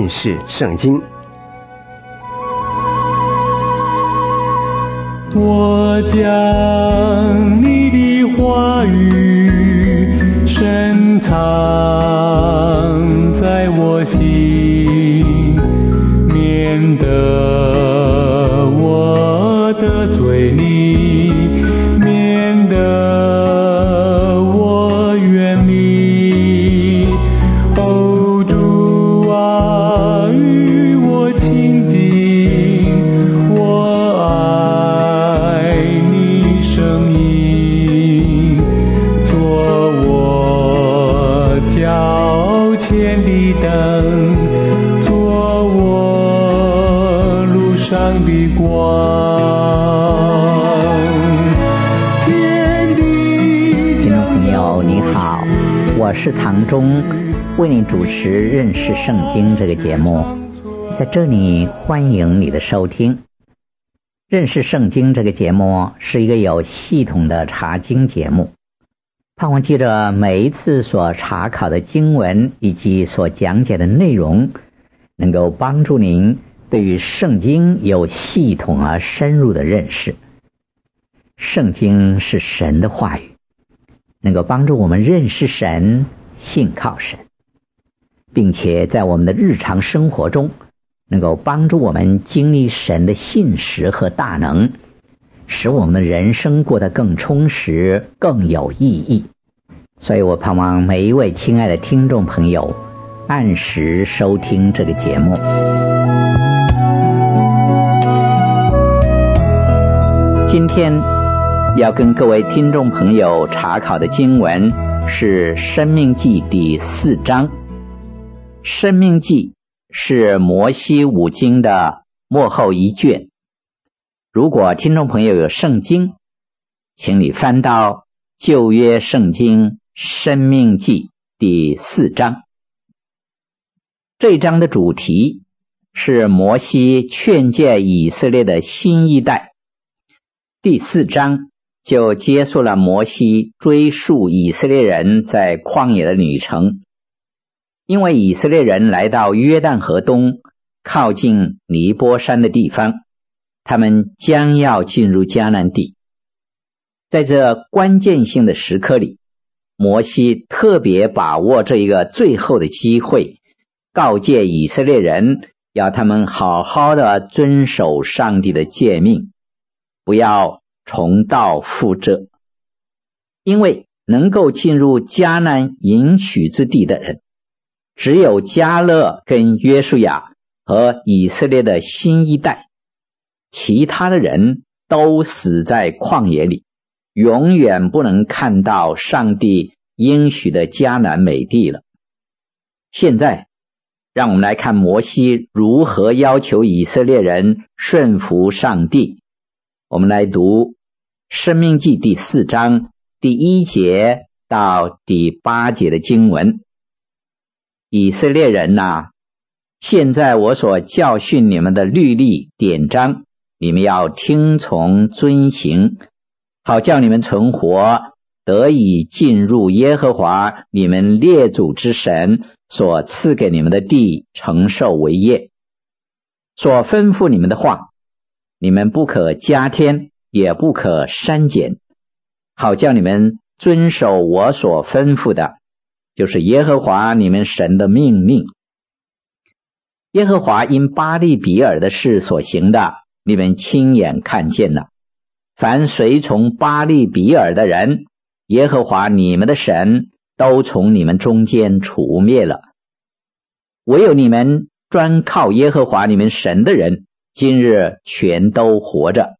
认识圣经。 我将你的话语深藏在我心，免得我得罪你，免得我远离。哦，主啊，与我亲近，我爱你声音，做我脚前的灯，做我路上的光。 听众朋友你好，我是唐忠，为你主持认识圣经这个节目。在这里欢迎你的收听。认识圣经这个节目是一个有系统的查经节目，盼望记着每一次所查考的经文以及所讲解的内容，能够帮助您对于圣经有系统而深入的认识。圣经是神的话语，能够帮助我们认识神，信靠神，并且在我们的日常生活中能够帮助我们经历神的信实和大能，使我们的人生过得更充实，更有意义。所以我盼望每一位亲爱的听众朋友按时收听这个节目。今天要跟各位听众朋友查考的经文是申命记第4章。申命记是摩西五经的末后一卷。如果听众朋友有圣经，请你翻到旧约圣经申命记第4章。这一章的主题是摩西劝诫以色列的新一代。第4章就结束了摩西追溯以色列人在旷野的旅程。因为以色列人来到约旦河东靠近尼波山的地方，他们将要进入迦南地。在这关键性的时刻里，摩西特别把握这一个最后的机会，告诫以色列人要他们好好的遵守上帝的诫命，不要重蹈覆辙。因为能够进入迦南应许之地的人，只有迦勒跟约书亚和以色列的新一代，其他的人都死在旷野里，永远不能看到上帝应许的迦南美地了。现在让我们来看摩西如何要求以色列人顺服上帝。我们来读申命记第4章第1节到第8节的经文。以色列人啊，现在我所教训你们的律例典章，你们要听从遵行，好叫你们存活，得以进入耶和华你们列祖之神所赐给你们的地，承受为业。所吩咐你们的话，你们不可加添，也不可删减，好叫你们遵守我所吩咐的，就是耶和华你们神的命令。耶和华因巴利比尔的事所行的，你们亲眼看见了。凡随从巴利比尔的人，耶和华你们的神都从你们中间除灭了。唯有你们专靠耶和华你们神的人，今日全都活着。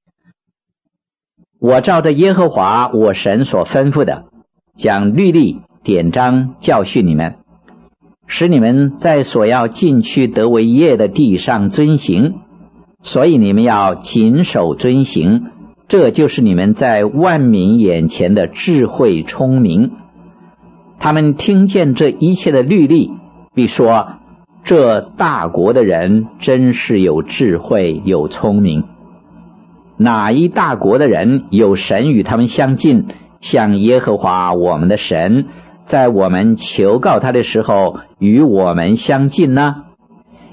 我照着耶和华我神所吩咐的，将律例典章教训你们，使你们在所要进去得为业的地上遵行。所以你们要谨守遵行，这就是你们在万民眼前的智慧聪明。他们听见这一切的律例，必说，这大国的人真是有智慧有聪明。哪一大国的人有神与他们相近，像耶和华我们的神，在我们求告他的时候与我们相近呢？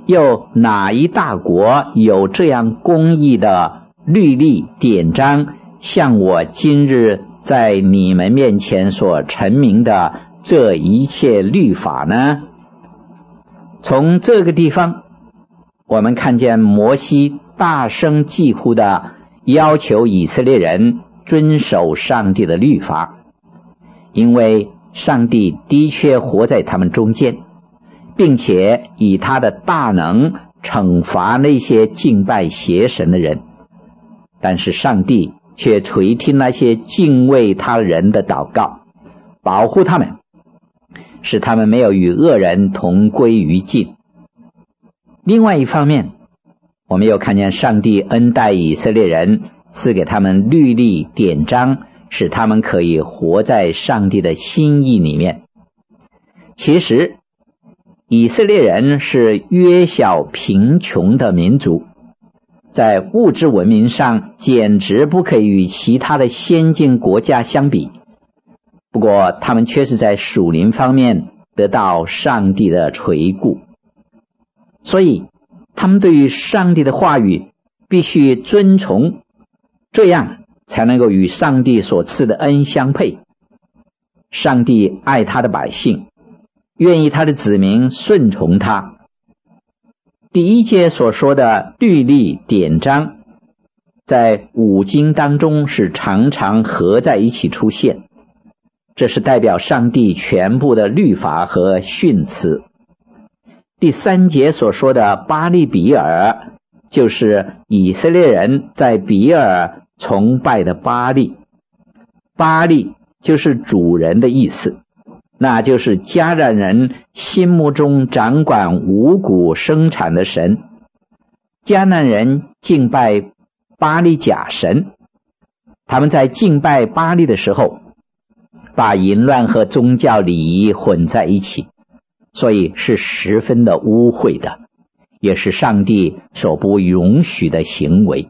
又哪一大国有这样公义的律例典章，像我今日在你们面前所陈明的这一切律法呢？从这个地方，我们看见摩西大声疾呼的要求以色列人遵守上帝的律法，因为上帝的确活在他们中间，并且以他的大能惩罚那些敬拜邪神的人，但是上帝却垂听那些敬畏他人的祷告，保护他们，使他们没有与恶人同归于尽。另外一方面，我们又看见上帝恩待以色列人，赐给他们律例典章，使他们可以活在上帝的心意里面。其实以色列人是约小贫穷的民族，在物质文明上简直不可以与其他的先进国家相比，不过他们却是在属灵方面得到上帝的垂顾，所以他们对于上帝的话语必须遵从，这样才能够与上帝所赐的恩相配。上帝爱他的百姓，愿意他的子民顺从他。第一节所说的律例典章，在五经当中是常常合在一起出现，这是代表上帝全部的律法和训词。第三节所说的巴利比尔，就是以色列人在比尔崇拜的巴利。巴利就是主人的意思，那就是迦南人心目中掌管五谷生产的神。迦南人敬拜巴利假神，他们在敬拜巴利的时候，把淫乱和宗教礼仪混在一起，所以是十分的污秽的，也是上帝所不允许的行为。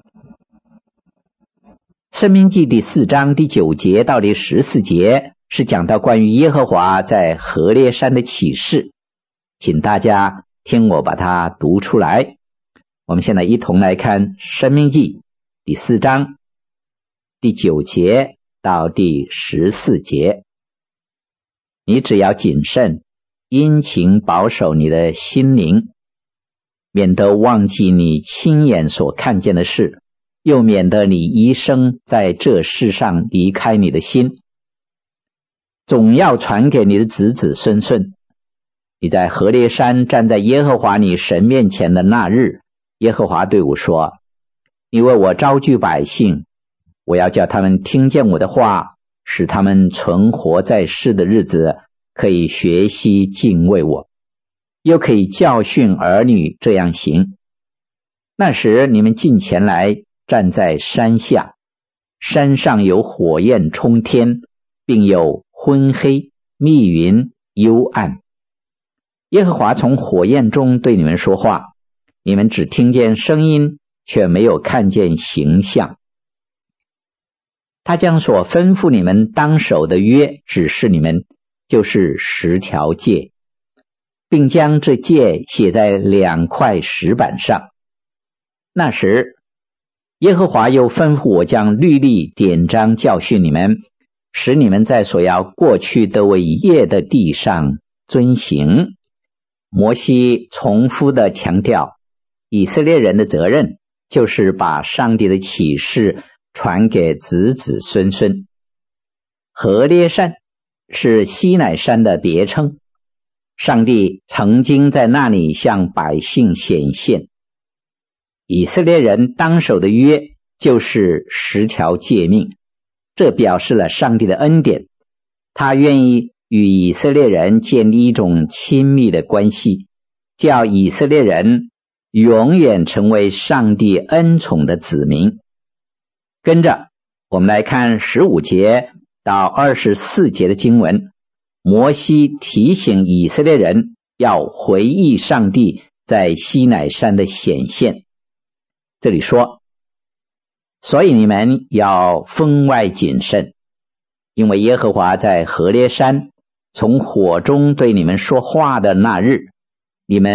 申命记第4章第9节到第14节是讲到关于耶和华在何烈山的启示，请大家听我把它读出来。我们现在一同来看申命记第4章第9节到第14节。你只要谨慎，殷勤保守你的心灵，免得忘记你亲眼所看见的事，又免得你一生在这世上离开你的心。总要传给你的子子孙孙。你在何烈山站在耶和华你神面前的那日，耶和华对我说，你为我招聚百姓，我要叫他们听见我的话，使他们存活在世的日子可以学习敬畏我，又可以教训儿女这样行。那时你们近前来，站在山下，山上有火焰冲天，并有昏黑、密云、幽暗。耶和华从火焰中对你们说话，你们只听见声音，却没有看见形象。他将所吩咐你们当守的约指示你们，就是10条诫，并将这诫写在2块石板上。那时耶和华又吩咐我将律例典章教训你们，使你们在所要过去得为业的地上遵行。摩西重复地强调，以色列人的责任就是把上帝的启示传给子子孙孙。何烈山是西乃山的别称，上帝曾经在那里向百姓显现。以色列人当守的约就是10条诫命，这表示了上帝的恩典，他愿意与以色列人建立一种亲密的关系，叫以色列人永远成为上帝恩宠的子民。跟着我们来看15节到24节的经文，摩西提醒以色列人要回忆上帝在西乃山的显现。这里说，所以你们要分外谨慎，因为耶和华在何烈山从火中对你们说话的那日，你们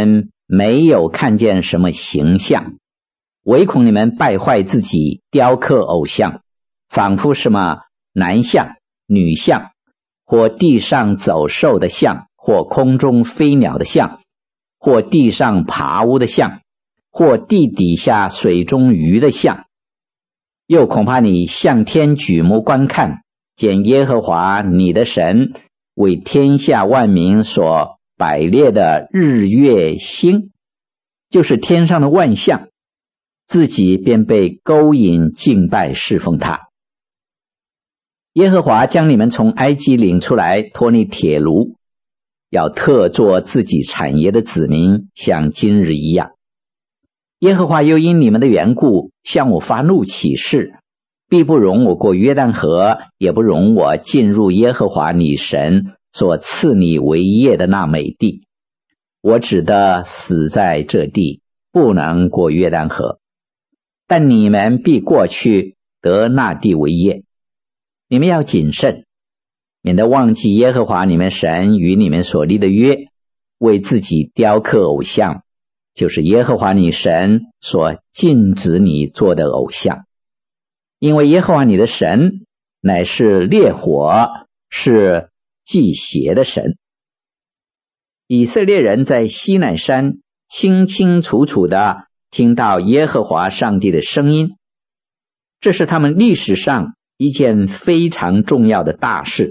没有看见什么形象，唯恐你们败坏自己，雕刻偶像，仿佛什么男像、女像，或地上走兽的像，或空中飞鸟的像，或地上爬屋的像，或地底下水中鱼的像。又恐怕你向天举目观看，见耶和华你的神为天下万民所摆列的日月星，就是天上的万象，自己便被勾引敬拜侍奉他。耶和华将你们从埃及领出来，脱离铁炉，要特作自己产业的子民，像今日一样。耶和华又因你们的缘故向我发怒起誓，必不容我过约旦河，也不容我进入耶和华你神所赐你为业的那美地。我只得死在这地，不能过约旦河。但你们必过去，得那地为业。你们要谨慎，免得忘记耶和华你们神与你们所立的约，为自己雕刻偶像，就是耶和华你神所禁止你做的偶像。因为耶和华你的神乃是烈火，是忌邪的神。以色列人在西乃山清清楚楚地听到耶和华上帝的声音，这是他们历史上一件非常重要的大事。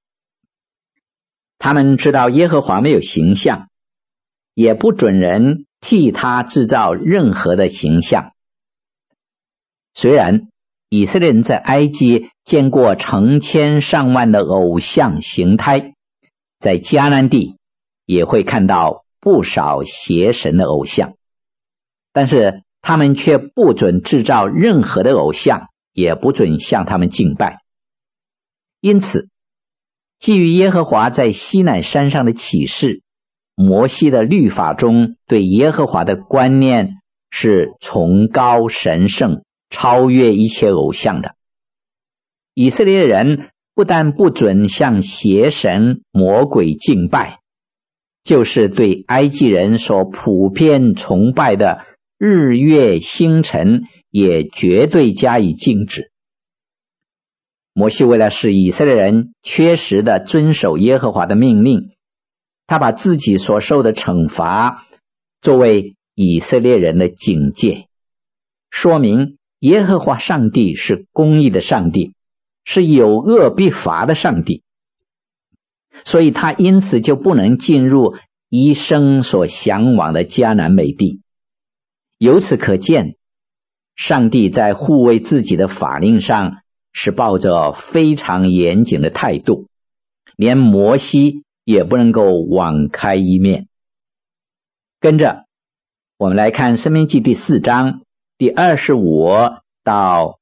他们知道耶和华没有形象，也不准人替他制造任何的形象。虽然以色列人在埃及见过成千上万的偶像形态，在迦南地也会看到不少邪神的偶像，但是他们却不准制造任何的偶像，也不准向他们敬拜。因此，基于耶和华在西乃山上的启示，摩西的律法中对耶和华的观念是崇高神圣，超越一切偶像的。以色列人不但不准向邪神魔鬼敬拜，就是对埃及人所普遍崇拜的日月星辰也绝对加以禁止。摩西为了使以色列人确实的遵守耶和华的命令，他把自己所受的惩罚作为以色列人的警戒，说明耶和华上帝是公义的上帝，是有恶必罚的上帝，所以他因此就不能进入一生所向往的迦南美地。由此可见，上帝在护卫自己的法令上是抱着非常严谨的态度，连摩西也不能够网开一面。跟着我们来看申命记第4章第25到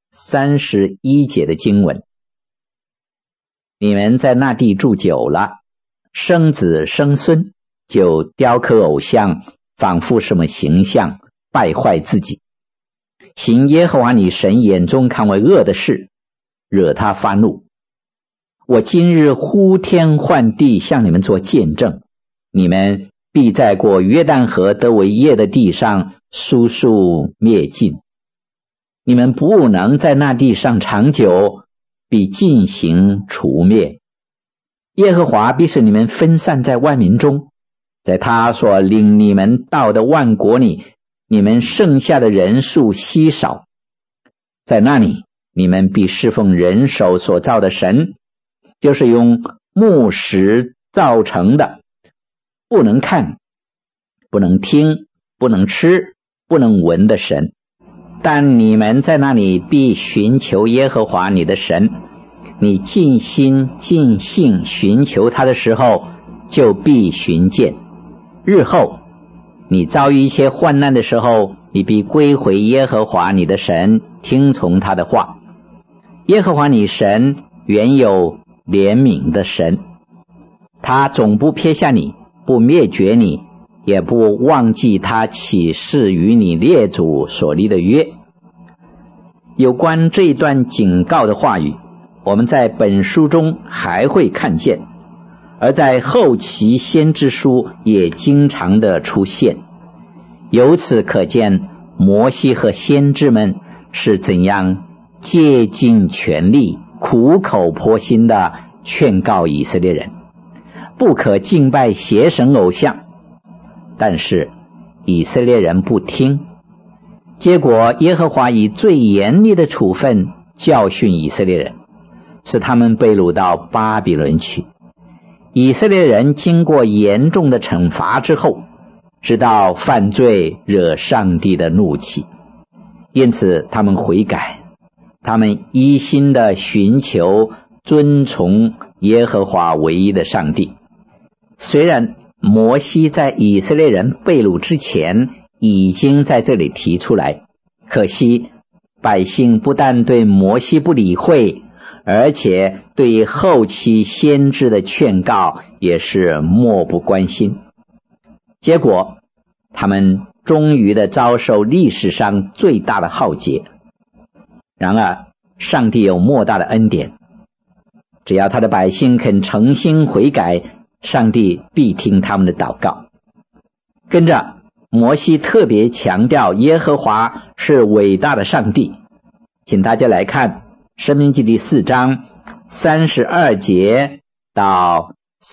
31节的经文。你们在那地住久了，生子生孙，就雕刻偶像，仿佛什么形象，败坏自己，行耶和华你神眼中看为恶的事，惹他发怒。我今日呼天唤地向你们做见证，你们必在过约旦河得为业的地上速速灭尽。你们不能在那地上长久，必尽行除灭。耶和华必使你们分散在万民中，在他所领你们到的万国里，你们剩下的人数稀少。在那里，你们必侍奉人手所造的神，就是用木石造成的，不能看，不能听，不能吃，不能闻的神。但你们在那里必寻求耶和华你的神，你尽心尽性寻求他的时候，就必寻见。日后你遭遇一些患难的时候，你必归回耶和华你的神，听从他的话。耶和华你神原有怜悯的神，他总不撇下你，不灭绝你，也不忘记他起誓与你列祖所立的约。有关这一段警告的话语，我们在本书中还会看见，而在后期先知书也经常的出现， 由此可见，摩西和先知们是怎样竭尽全力、苦口婆心的劝告以色列人，不可敬拜邪神偶像。但是以色列人不听，结果耶和华以最严厉的处分教训以色列人，使他们被掳到巴比伦去。以色列人经过严重的惩罚之后，直到犯罪惹上帝的怒气，因此他们悔改，他们一心的寻求遵从耶和华唯一的上帝。虽然摩西在以色列人被掳之前已经在这里提出来，可惜百姓不但对摩西不理会，而且对后期先知的劝告也是漠不关心。结果他们终于的遭受历史上最大的浩劫。然而上帝有莫大的恩典，只要他的百姓肯诚心悔改，上帝必听他们的祷告。跟着摩西特别强调耶和华是伟大的上帝，请大家来看申命记第4章32节到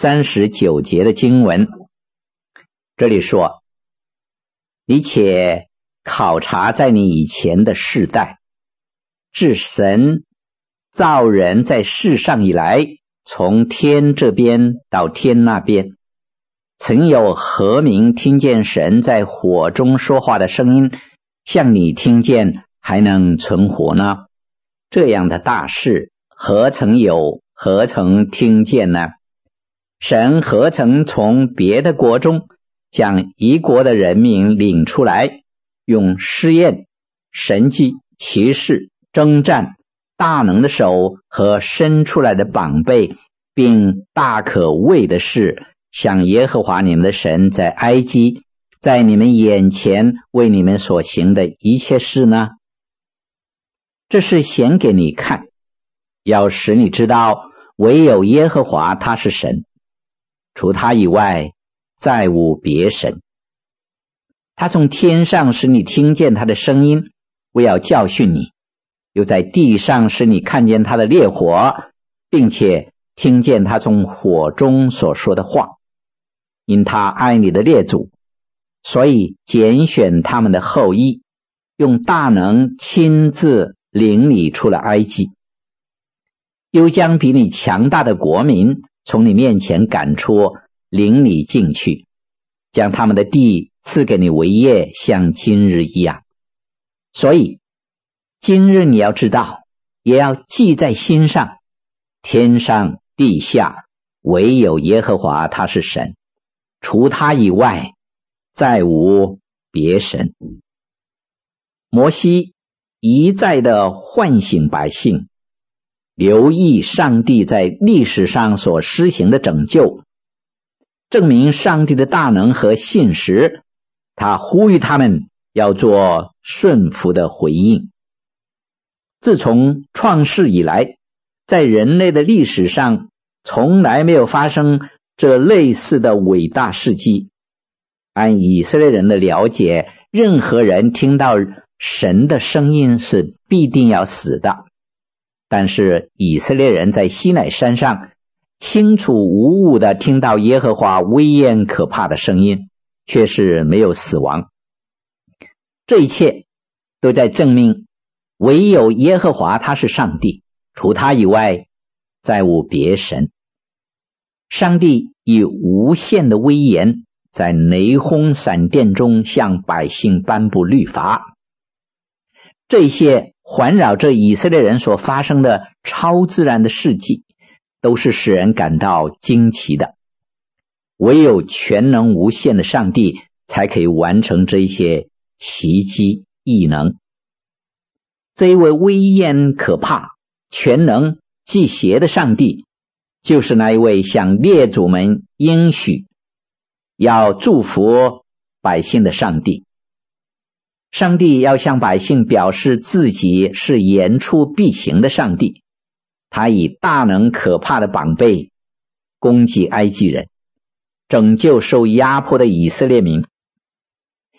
39节的经文。这里说，你且考察在你以前的世代，自神造人在世上以来，从天这边到天那边，曾有何民听见神在火中说话的声音，像你听见还能存活呢？这样的大事何曾有，何曾听见呢？神何曾从别的国中将一国的人民领出来，用试验、神迹、奇事、征战、大能的手和伸出来的膀臂，并大可畏的事，像耶和华你们的神在埃及，在你们眼前为你们所行的一切事呢？这是显给你看，要使你知道，唯有耶和华他是神，除他以外再无别神。他从天上使你听见他的声音，为要教训你，又在地上使你看见他的烈火，并且听见他从火中所说的话。因他爱你的列祖，所以拣选他们的后裔，用大能亲自领你出了埃及，又将比你强大的国民从你面前赶出，领你进去，将他们的地赐给你为业，像今日一样。所以今日你要知道，也要记在心上，天上地下唯有耶和华他是神，除他以外再无别神。摩西一再的唤醒百姓，留意上帝在历史上所施行的拯救，证明上帝的大能和信实。他呼吁他们要做顺服的回应。自从创世以来，在人类的历史上从来没有发生这类似的伟大事迹。按以色列人的了解，任何人听到神的声音是必定要死的。但是以色列人在西乃山上清楚无误地听到耶和华威严可怕的声音，却是没有死亡。这一切都在证明唯有耶和华他是上帝，除他以外再无别神。上帝以无限的威严在雷轰闪电中向百姓颁布律法。这些环绕着以色列人所发生的超自然的事迹，都是使人感到惊奇的。唯有全能无限的上帝才可以完成这些奇迹异能。这一位威严可怕、全能忌邪的上帝，就是那一位向列祖们应许要祝福百姓的上帝。上帝要向百姓表示自己是言出必行的上帝，他以大能可怕的膀臂攻击埃及人，拯救受压迫的以色列民。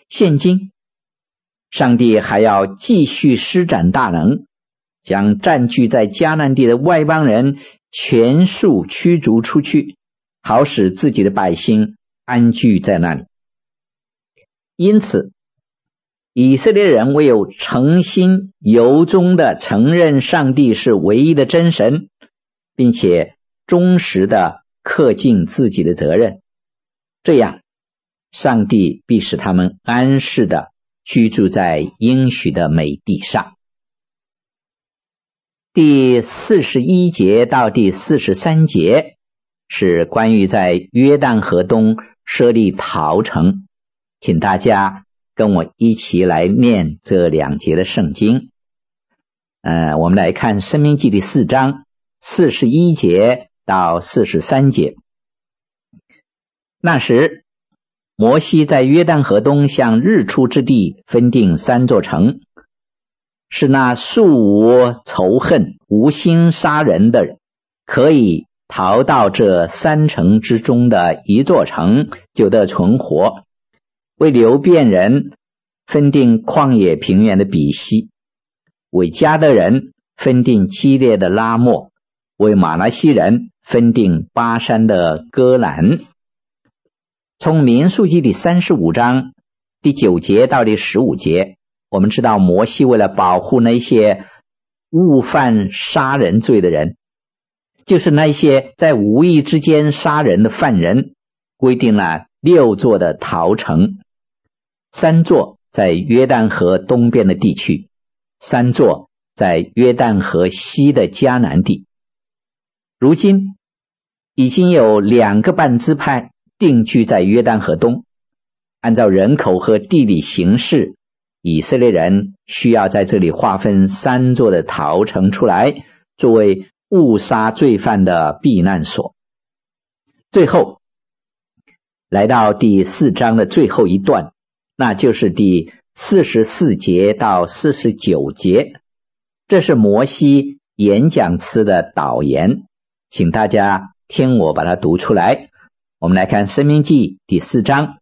现今上帝还要继续施展大能，将占据在迦南地的外邦人全数驱逐出去，好使自己的百姓安居在那里。因此以色列人唯有诚心由衷的承认上帝是唯一的真神，并且忠实的恪尽自己的责任，这样上帝必使他们安适的居住在应许的美地上。第41节到第43节是关于在约旦河东设立逃城，请大家跟我一起来念这2节的圣经。我们来看申命记第4章41节到43节。那时摩西在约旦河东向日出之地分定3座城，是那素无仇恨无心杀人的人可以逃到这3城之中的1座城就得存活。为流便人分定旷野平原的比西，为迦的人分定基列的拉末，为马拿西人分定巴山的戈兰。从民数记第35章第9节到第15节，我们知道摩西为了保护那些误犯杀人罪的人，就是那些在无意之间杀人的犯人，规定了6座的逃城，3座在约旦河东边的地区，3座在约旦河西的迦南地。如今已经有2个半支派定居在约旦河东，按照人口和地理形势，以色列人需要在这里划分3座的逃城出来，作为误杀罪犯的避难所。最后来到第4章的最后一段，那就是第44节到49节，这是摩西演讲词的导言，请大家听我把它读出来。我们来看申命记第4章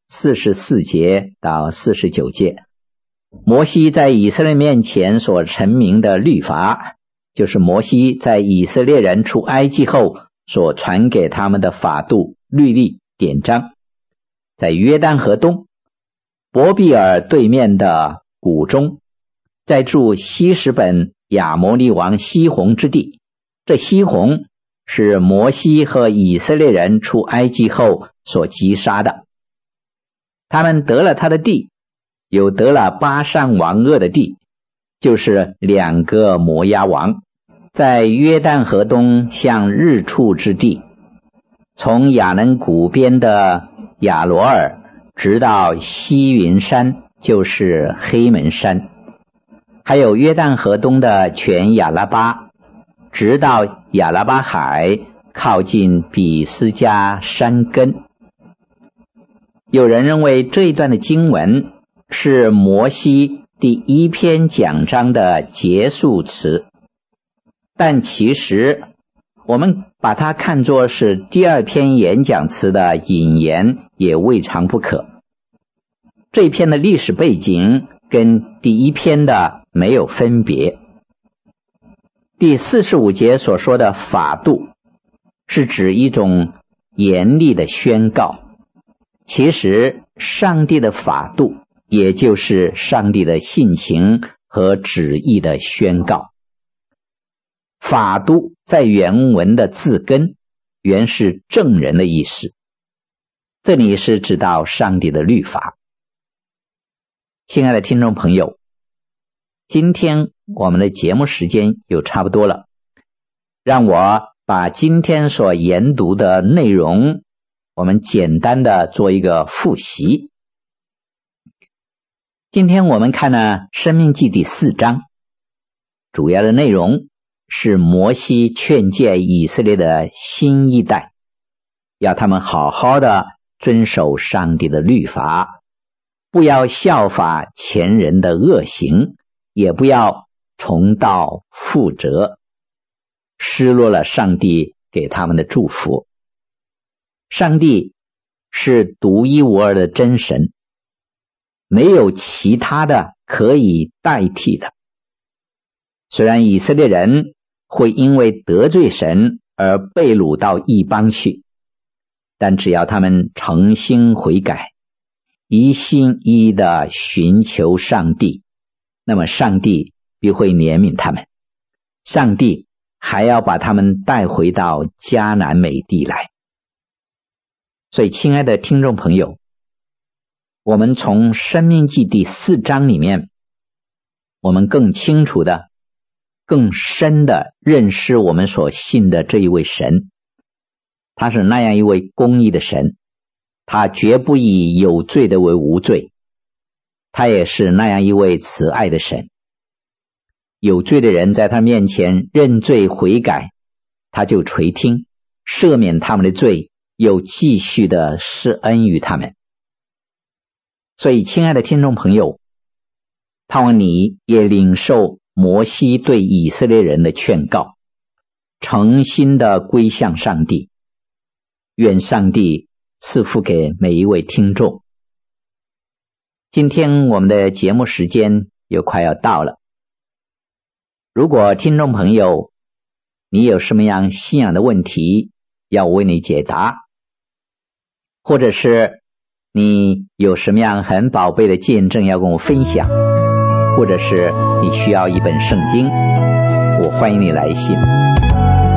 44节到49节。摩西在以色列面前所陈明的律法，就是摩西在以色列人出埃及后所传给他们的法度、律例、典章，在约旦河东伯比尔对面的谷中，在住希实本亚摩利王西宏之地。这西宏是摩西和以色列人出埃及后所击杀的，他们得了他的地，又得了巴珊王噩的地，就是2个摩押王，在约旦河东向日出之地，从亚嫩谷边的亚罗尔直到西云山，就是黑门山，还有约旦河东的全亚拉巴，直到亚拉巴海，靠近比斯加山根。有人认为这一段的经文是摩西第1篇讲章的结束词，但其实我们把它看作是第2篇演讲词的引言也未尝不可。这一篇的历史背景跟第1篇的没有分别。第45节所说的法度是指一种严厉的宣告，其实上帝的法度也就是上帝的性情和旨意的宣告。法度在原文的字根原是证人的意思，这里是指到上帝的律法。亲爱的听众朋友，今天我们的节目时间又差不多了，让我把今天所研读的内容我们简单的做一个复习。今天我们看了申命记第4章，主要的内容是摩西劝诫以色列的新一代，要他们好好的遵守上帝的律法，不要效法前人的恶行，也不要重蹈覆辙，失落了上帝给他们的祝福。上帝是独一无二的真神， 没有其他的可以代替的。虽然以色列人会因为得罪神而被掳到异邦去，但只要他们诚心悔改，一心一意的寻求上帝，那么上帝必会怜悯他们，上帝还要把他们带回到迦南美地来。所以亲爱的听众朋友，我们从申命记第4章里面，我们更清楚的更深的认识我们所信的这一位神。他是那样一位公义的神，他绝不以有罪的为无罪，他也是那样一位慈爱的神。有罪的人在他面前认罪悔改，他就垂听，赦免他们的罪，又继续的施恩于他们。所以亲爱的听众朋友，盼望你也领受摩西对以色列人的劝告，诚心的归向上帝。愿上帝赐福给每一位听众。今天我们的节目时间又快要到了，如果听众朋友你有什么样信仰的问题要为你解答，或者是你有什么样很宝贝的见证要跟我分享，或者是你需要一本圣经，我欢迎你来信。